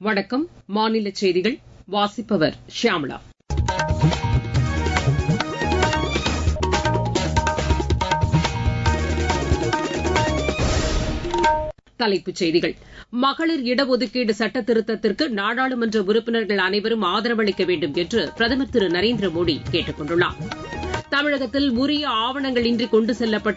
வணக்கம். மாநில செய்திகள் வாசிப்பவர் ஷியாமளா. தலைப்புச் செய்திகள். மகளிர் இடஒதுக்கீடு சட்ட திருத்தத்திற்கு நாடாளுமன்ற உறுப்பினர்கள் அனைவரும் ஆதரவளிக்க வேண்டும் என்று பிரதமர் திரு நரேந்திர மோடி கேட்டுக் கொண்டுள்ளார். தமிழகத்தில் உரிய ஆவணங்கள் இன்றி கொண்டு செல்லப்பட்ட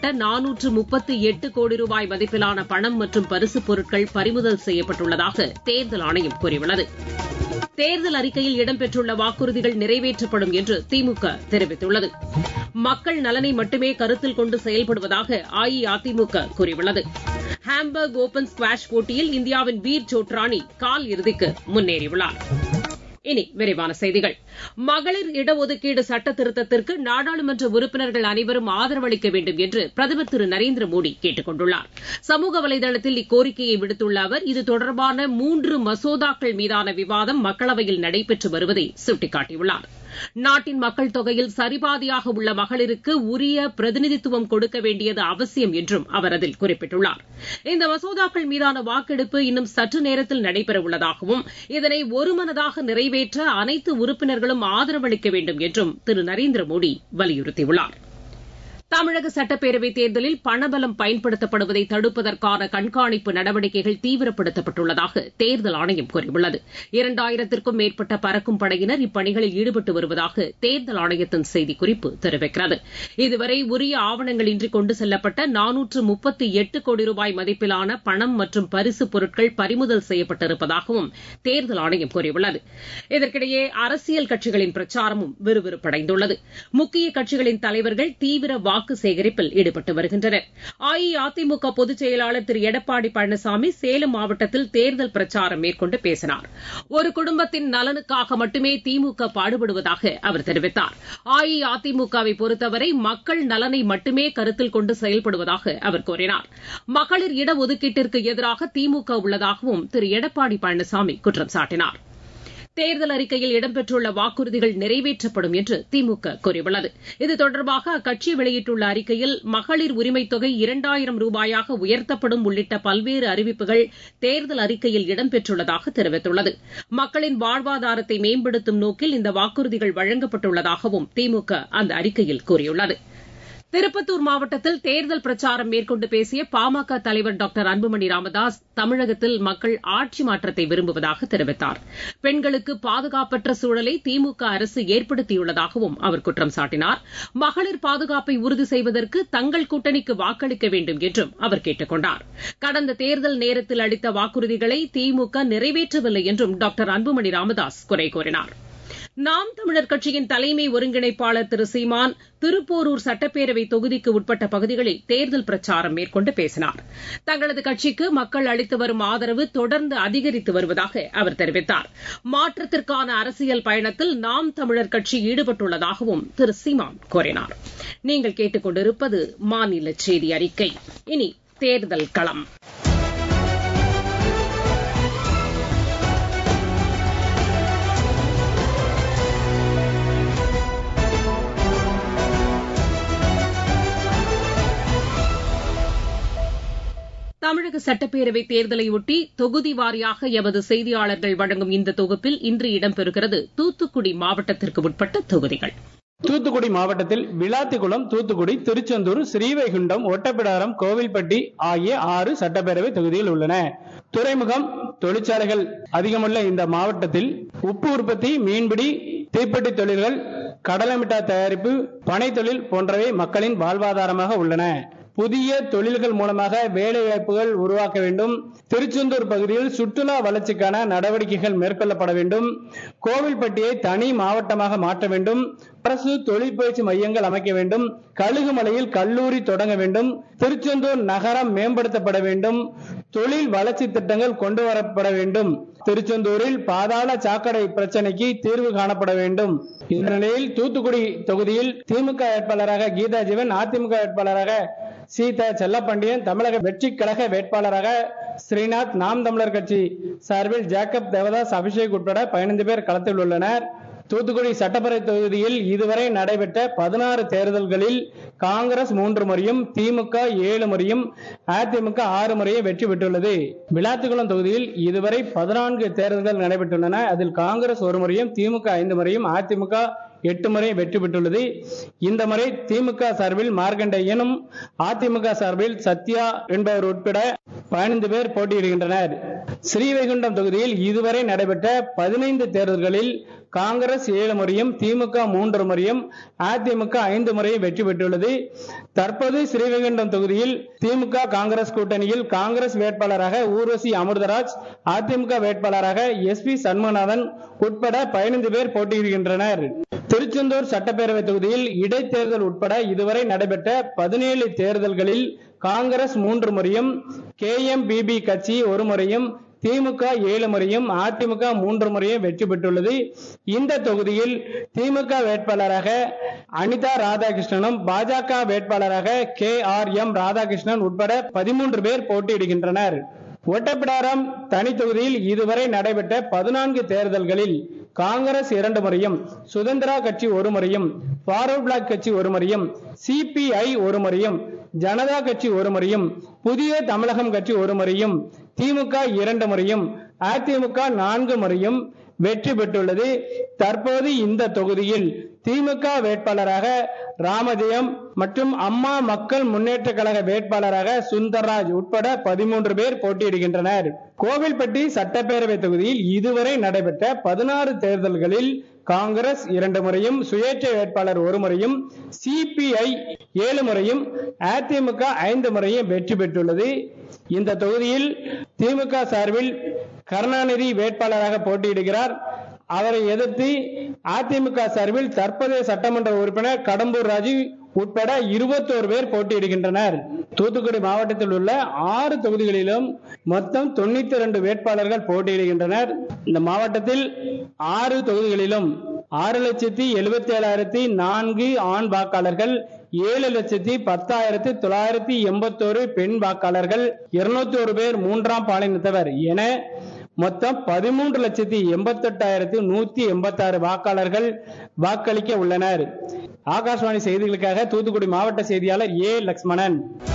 438 கோடி ரூபாய் மதிப்பிலான பணம் மற்றும் பரிசுப் பொருட்கள் பறிமுதல் செய்யப்பட்டுள்ளதாக தேர்தல் ஆணையம் கூறியுள்ளது. தேர்தல் அறிக்கையில் இடம்பெற்றுள்ள வாக்குறுதிகள் நிறைவேற்றப்படும் என்று திமுக தெரிவித்துள்ளது. மக்கள் நலனை மட்டுமே கருத்தில் கொண்டு செயல்படுவதாக அஇஅதிமுக கூறியுள்ளது. ஹாம்பர்க் ஓபன் ஸ்குவாஷ் போட்டியில் இந்தியாவின் வீர் சோட்ரானி கால் இறுதிக்கு முன்னேறியுள்ளார். இனி விரிவான செய்திகள். மகளிர் இடஒதுக்கீடு சட்ட திருத்தத்திற்கு நாடாளுமன்ற உறுப்பினர்கள் அனைவரும் ஆதரவளிக்க வேண்டும் என்று பிரதமர் திரு நரேந்திர மோடி கேட்டுக் கொண்டுள்ளார். சமூக வலைதளத்தில் இக்கோரிக்கையை விடுத்துள்ள அவர் இது தொடர்பான 3 மசோதாக்கள் மீதான விவாதம் மக்களவையில் நடைபெற்று வருவதை சுட்டிக்காட்டியுள்ளார். நாட்டின் மக்கள் தொகையில் சரிபாதியாக உள்ள மகளிருக்கு உரிய பிரதிநிதித்துவம் கொடுக்க வேண்டியது அவசியம் என்றும் அவர் அதில் குறிப்பிட்டுள்ளார். இந்த மசோதாக்கள் மீதான வாக்கெடுப்பு இன்னும் சற்று நேரத்தில் நடைபெறவுள்ளதாகவும் இதனை ஒருமனதாக நிறைவேற்ற அனைத்து உறுப்பினர்களும் ஆதரவளிக்க வேண்டும் என்றும் திரு நரேந்திர மோடி வலியுறுத்தியுள்ளார். தமிழக சட்டப்பேரவைத் தேர்தலில் பணபலம் பயன்படுத்தப்படுவதை தடுப்பதற்கான கண்காணிப்பு நடவடிக்கைகள் தீவிரப்படுத்தப்பட்டுள்ளதாக தேர்தல் ஆணையம் கூறியுள்ளது. 2000த்திற்கும் மேற்பட்ட பறக்கும் படையினர் இப்பணிகளில் ஈடுபட்டு வருவதாக தேர்தல் ஆணையத்தின் செய்திக்குறிப்பு தெரிவிக்கிறது. இதுவரை உரிய ஆவணங்களின்றி கொண்டு செல்லப்பட்ட 438 கோடி ரூபாய் மதிப்பிலான பணம் மற்றும் பரிசுப் பொருட்கள் பறிமுதல் செய்யப்பட்டிருப்பதாகவும் தேர்தல் ஆணையம் கூறியுள்ளது. இதற்கிடையே அரசியல் கட்சிகளின் பிரச்சாரமும் விறுவிறுப்படைந்துள்ளது. முக்கிய கட்சிகளின் தலைவர்கள் தீவிர வாக்கு சேகரிப்பில் ஈடுபட்டு வருகின்றனர். அஇஅதிமுக பொதுச் செயலாளர் திரு எடப்பாடி பழனிசாமி சேலம் மாவட்டத்தில் தேர்தல் பிரச்சாரம் மேற்கொண்டு பேசினார். ஒரு குடும்பத்தின் நலனுக்காக மட்டுமே திமுக பாடுபடுவதாக அவர் தெரிவித்தார். அஇஅதிமுகவை பொறுத்தவரை மக்கள் நலனை மட்டுமே கருத்தில் கொண்டு செயல்படுவதாக அவர் கூறினார். மகளிர் இடஒதுக்கீட்டிற்கு எதிராக திமுக உள்ளதாகவும் திரு எடப்பாடி பழனிசாமி குற்றம் சாட்டினார். தேர்தல் அறிக்கையில் இடம்பெற்றுள்ள வாக்குறுதிகள் நிறைவேற்றப்படும் என்று திமுக கூறியுள்ளது. இது தொடர்பாக அக்கட்சி வெளியிட்டுள்ள அறிக்கையில் மகளிர் உரிமைத் தொகை 2000 ரூபாயாக உயர்த்தப்படும் உள்ளிட்ட பல்வேறு அறிவிப்புகள் தேர்தல் அறிக்கையில் இடம்பெற்றுள்ளதாக தெரிவித்துள்ளது. மக்களின் வாழ்வாதாரத்தை மேம்படுத்தும் நோக்கில் இந்த வாக்குறுதிகள் வழங்கப்பட்டுள்ளதாகவும் திமுக அந்த அறிக்கையில் கூறியுள்ளது. திருப்பத்தூர் மாவட்டத்தில் தேர்தல் பிரச்சாரம் மேற்கொண்டு பேசிய பாமக தலைவர் டாக்டர் அன்புமணி ராமதாஸ் தமிழகத்தில் மக்கள் ஆட்சி மாற்றத்தை விரும்புவதாக தெரிவித்தார். பெண்களுக்கு பாதுகாப்பற்ற சூழலை திமுக அரசு ஏற்படுத்தியுள்ளதாகவும் அவர் குற்றம் சாட்டினார். மகளிர் பாதுகாப்பை உறுதி செய்வதற்கு தங்கள் கூட்டணிக்கு வாக்களிக்க வேண்டும் என்றும் அவர் கேட்டுக் கொண்டார். கடந்த தேர்தல் நேரத்தில் அளித்த வாக்குறுதிகளை திமுக நிறைவேற்றவில்லை என்றும் டாக்டர் அன்புமணி ராமதாஸ் குறை கூறினார். நாம் தமிழர் கட்சியின் தலைமை ஒருங்கிணைப்பாளர் திரு சீமான் திருப்போரூர் சட்டப்பேரவை தொகுதிக்கு உட்பட்ட பகுதிகளில் தேர்தல் பிரச்சாரம் மேற்கொண்டு பேசினார். தங்களது கட்சிக்கு மக்கள் அளித்து வரும் ஆதரவு தொடர்ந்து அதிகரித்து வருவதாக அவர் தெரிவித்தார். மாற்றத்திற்கான அரசியல் பயணத்தில் நாம் தமிழர் கட்சி ஈடுபட்டுள்ளதாகவும் திரு சீமான் கூறினார். நீங்கள் கேட்டுக் கொண்டிருப்பது மாநில செய்தி அறிக்கை. இனி தேர்தல் களம். தமிழக சட்டப்பேரவைத் தேர்தலையொட்டி தொகுதி வாரியாக எமது செய்தியாளர்கள் வழங்கும் இந்த தொகுப்பில் இன்று இடம்பெறுகிறது தூத்துக்குடி மாவட்டத்திற்கு உட்பட்ட தொகுதிகள். தூத்துக்குடி மாவட்டத்தில் விளாத்திக்குளம், தூத்துக்குடி, திருச்செந்தூர், ஸ்ரீவைகுண்டம், ஒட்டப்பிடாரம், கோவில்பட்டி ஆகிய 6 சட்டப்பேரவை தொகுதிகள் உள்ளன. துறைமுகம், தொழிற்சாலைகள் அதிகமுள்ள இந்த மாவட்டத்தில் உப்பு உற்பத்தி, மீன்பிடி, தீப்பெட்டி தொழில்கள், கடலை மிட்டாய் தயாரிப்பு, பனை தொழில் போன்றவை மக்களின் வாழ்வாதாரமாக உள்ளன. புதிய தொழில்கள் மூலமாக வேலை வாய்ப்புகள் உருவாக்க வேண்டும். திருச்செந்தூர் பகுதியில் சுற்றுலா வளர்ச்சிக்கான நடவடிக்கைகள் மேற்கொள்ளப்பட வேண்டும். கோவில்பட்டியை தனி மாவட்டமாக மாற்ற வேண்டும். அரசு தொழிற்பயிற்சி மையங்கள் அமைக்க வேண்டும். கழுகுமலையில் கல்லூரி தொடங்க வேண்டும். திருச்செந்தூர் நகரம் மேம்படுத்தப்பட வேண்டும். தொழில் வளர்ச்சி திட்டங்கள் கொண்டு வரப்பட வேண்டும். திருச்செந்தூரில் பாதாள சாக்கடை பிரச்சனைக்கு தீர்வு காணப்பட வேண்டும். இந்த நிலையில் தூத்துக்குடி தொகுதியில் திமுக வேட்பாளராக கீதா ஜீவன், அதிமுக வேட்பாளராக சீதா செல்லப்பாண்டியன், தமிழக வெற்றி கழக வேட்பாளராக ஸ்ரீநாத், நாம் தமிழர் கட்சி சார்பில் ஜேக்கப் தேவதாஸ், அபிஷேக் உட்பட 15 பேர் களத்தில் உள்ளனர். தூத்துக்குடி சட்டப்பேரவை தொகுதியில் இதுவரை நடைபெற்ற 16 தேர்தல்களில் காங்கிரஸ் 3 முறையும், திமுக 7 முறையும், அதிமுக 6 முறையும் வெற்றி பெற்றுள்ளது. விளாத்திக்குளம் தொகுதியில் இதுவரை 14 தேர்தல்கள் நடைபெற்றுள்ளன. அதில் காங்கிரஸ் 1 முறையும், திமுக 5 முறையும், அதிமுக 8 முறை வெற்றி பெற்றுள்ளது. இந்த முறை திமுக சார்பில் மார்க்கண்டேயனும், அதிமுக சார்பில் சத்யா என்பவர் உட்பட 15 பேர் போட்டியிடுகின்றனர். ஸ்ரீவைகுண்டம் தொகுதியில் இதுவரை நடைபெற்ற 15 தேர்தல்களில் காங்கிரஸ் 7 முறையும், திமுக 3 முறையும், அதிமுக 5 முறையும் வெற்றி பெற்றுள்ளது. தற்போது ஸ்ரீவைகுண்டம் தொகுதியில் திமுக காங்கிரஸ் கூட்டணியில் காங்கிரஸ் வேட்பாளராக ஊர்வசி அமிர்தராஜ், அதிமுக வேட்பாளராக SP சண்முகநாதன் உட்பட 15 பேர் போட்டியிடுகின்றனர். திருச்செந்தூர் சட்டப்பேரவை தொகுதியில் இடைத்தேர்தல் உட்பட இதுவரை நடைபெற்ற 17 தேர்தல்களில் காங்கிரஸ் 3 முறையும், KMPB கட்சி 1 முறையும், திமுக 7 முறையும், அதிமுக 3 முறையும் வெற்றி பெற்றுள்ளது. இந்த தொகுதியில் திமுக வேட்பாளராக அனிதா ராதாகிருஷ்ணனும், பாஜக வேட்பாளராக KRM ராதாகிருஷ்ணன் உட்பட 13 பேர் போட்டியிடுகின்றனர். ஒட்டப்பிடாரம் தனி தொகுதியில் இதுவரை நடைபெற்ற 14 தேர்தல்களில் காங்கிரஸ் 2 முறையும், சுதந்திரா கட்சி 1 முறையும், ஃபார்வர்ட் பிளாக் கட்சி 1 முறையும், CPI 1 முறையும், ஜனதா கட்சி 1 முறையும், புதிய தமிழகம் கட்சி 1 முறையும், திமுக 2 முறையும், அதிமுக 4 முறையும் வெற்றி பெற்றுள்ளது. தற்போது இந்த தொகுதியில் திமுக வேட்பாளராக ராமஜெயம் மற்றும் அம்மா மக்கள் முன்னேற்ற கழக வேட்பாளராக சுந்தர்ராஜ் உட்பட 13 பேர் போட்டியிடுகின்றனர். கோவில்பட்டி சட்டப்பேரவை தொகுதியில் இதுவரை நடைபெற்ற 16 தேர்தல்களில் காங்கிரஸ் 2 முறையும், சுயேட்சை வேட்பாளர் 1 முறையும், CPI 7 முறையும், அதிமுக 5 முறையும் வெற்றி பெற்றுள்ளது. இந்த தொகுதியில் திமுக சார்பில் கருணாநிதி வேட்பாளராக போட்டியிடுகிறார். அவரை எதிர்த்து அதிமுக சார்பில் தற்போதைய சட்டமன்ற உறுப்பினர் கடம்பூர் ராஜு உட்பட 21 பேர் போட்டியிடுகின்றனர். தூத்துக்குடி மாவட்டத்தில் உள்ள 6 தொகுதிகளிலும் மொத்தம் 92 வேட்பாளர்கள் போட்டியிடுகின்றனர். இந்த மாவட்டத்தில் 6 தொகுதிகளிலும் 6,77,004 ஆண் வாக்காளர்கள், 7,10,981 பெண் வாக்காளர்கள், 201 பேர் 3ஆம் பாலினத்தவர் என மொத்தம் 13,88,186 வாக்காளர்கள் வாக்களிக்க உள்ளனர். ஆகாஷ்வாணி செய்திகளுக்காக தூத்துக்குடி மாவட்ட செய்தியாளர் A. லட்சுமணன்.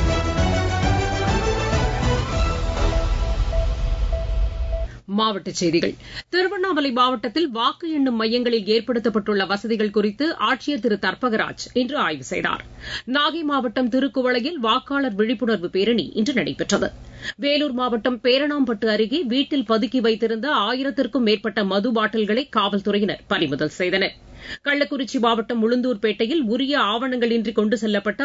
மாவட்டச் செய்திகள். திருவண்ணாமலை மாவட்டத்தில் வாக்கு எண்ணும் மையங்களில் ஏற்படுத்தப்பட்டுள்ள வசதிகள் குறித்து ஆட்சியர் திரு தர்பகராஜ் இன்று ஆய்வு செய்தார். நாகை மாவட்டம் திருக்குவளையில் வாக்காளர் விழிப்புணர்வு பேரணி இன்று நடைபெற்றது. வேலூர் மாவட்டம் பேரணாம்பட்டு அருகே வீட்டில் பதுக்கி வைத்திருந்த 1000த்திற்கும் மேற்பட்ட மது பாட்டில்களை காவல்துறையினர் பறிமுதல் செய்தனர். கள்ளக்குறிச்சி மாவட்டம் உளுந்தூர்பேட்டையில் உரிய ஆவணங்களின்றி கொண்டு செல்லப்பட்ட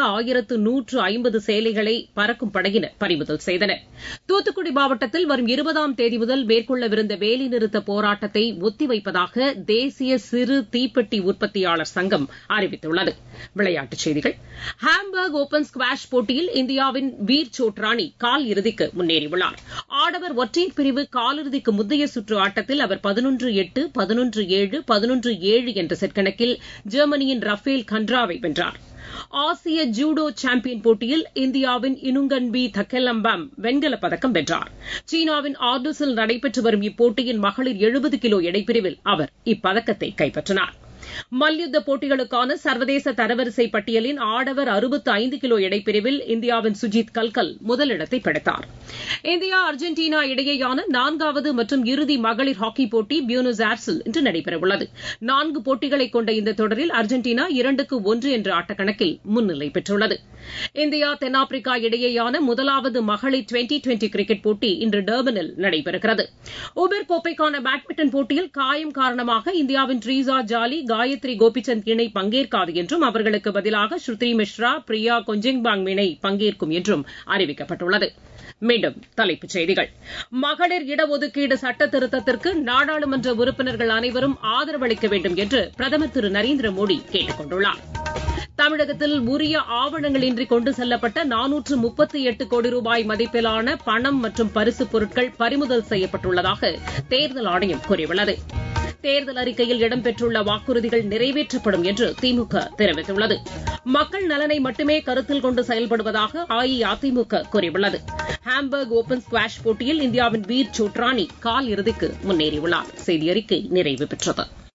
1150 சேலைகளை பறக்கும் படையினர் பறிமுதல் செய்தனர். தூத்துக்குடி மாவட்டத்தில் வரும் 20ஆம் தேதி முதல் மேற்கொள்ளவிருந்த வேலைநிறுத்த போராட்டத்தை ஒத்திவைப்பதாக தேசிய சிறு தீப்பெட்டி உற்பத்தியாளர் சங்கம் அறிவித்துள்ளது. விளையாட்டுச் செய்திகள். ஹாம்பர்க் ஓபன் ஸ்குவாஷ் போட்டியில் இந்தியாவின் வீர் சோட்ரானி கால் இறுதிக்கு முன்னேறியுள்ளார். ஆடவர் ஒற்றையர் பிரிவு காலிறுதிக்கு முந்தைய சுற்று ஆட்டத்தில் அவர் 11-8, 11-7, 11-7 என்ற செட் கணக்கில் ஜெர்மனியின் ரஃபேல் கன்ட்ராவை வென்றார். ஆசிய ஜூடோ சாம்பியன் போட்டியில் இந்தியாவின் இனுங்கன்பி தக்கெல்லம்பம் வெண்கலப் பதக்கம் வென்றார். சீனாவின் ஆர்டோஸில் நடைபெற்று வரும் இப்போட்டியின் மகளிர் 70 கிலோ எடைப்பிரிவில் அவர் இப்பதக்கத்தை கைப்பற்றினார். மல்யுத்த போட்டிகளுக்கான சர்வதேச தரவரிசை பட்டியலின் ஆடவர் 65 கிலோ எடைப்பிரிவில் இந்தியாவின் சுஜித் கல்கல் முதலிடத்தை பிடித்தார். இந்தியா அர்ஜென்டினா இடையேயான 4வது மற்றும் இறுதி மகளிர் ஹாக்கி போட்டி பியூனஸ் ஏர்ஸில் இன்று நடைபெறவுள்ளது. 4 போட்டிகளை கொண்ட இந்த தொடரில் அர்ஜென்டினா 2-1 என்ற ஆட்டக்கணக்கில் முன்னிலை பெற்றுள்ளது. இந்தியா தென்னாப்பிரிக்கா இடையேயான முதலாவது மகளிர் டுவெண்டி கிரிக்கெட் போட்டி இன்று டர்பனில் நடைபெறுகிறது. உபேர் கோப்பைக்கான பேட்மிண்டன் போட்டியில் காயம் காரணமாக இந்தியாவின் ட்ரீசா ஜாலி, காயத்ரி கோபிசந்த் இணை பங்கேற்காது என்றும் அவர்களுக்கு பதிலாக ஸ்ருதி மிஸ்ரா, பிரியா கொஞ்சிங்பாங் இணை பங்கேற்கும் என்றும் அறிவிக்கப்பட்டுள்ளது. மீண்டும் தலைப்புச் செய்திகள். மகளிர் இடஒதுக்கீடு சட்ட திருத்தத்திற்கு நாடாளுமன்ற உறுப்பினர்கள் அனைவரும் ஆதரவு அளிக்க வேண்டும் என்று பிரதமர் திரு நரேந்திர மோடி கேட்டுக் கொண்டுள்ளார். தமிழகத்தில் உரிய ஆவணங்களின்றி கொண்டு செல்லப்பட்ட 438 கோடி ரூபாய் மதிப்பிலான பணம் மற்றும் பரிசுப் பொருட்கள் பறிமுதல் செய்யப்பட்டுள்ளதாக தேர்தல் ஆணையம் கூறியுள்ளது. தேர்தல் அறிக்கையில் இடம்பெற்றுள்ள வாக்குறுதிகள் நிறைவேற்றப்படும் என்று திமுக தெரிவித்துள்ளது. மக்கள் நலனை மட்டுமே கருத்தில் கொண்டு செயல்படுவதாக அஇஅதிமுக கூறியுள்ளது. ஹாம்பர்க் ஓபன் ஸ்குவாஷ் போட்டியில் இந்தியாவின் வீர் சோட்ரானி கால் இறுதிக்கு முன்னேறியுள்ளார். செய்தி அறிக்கை நிறைவு பெற்றது.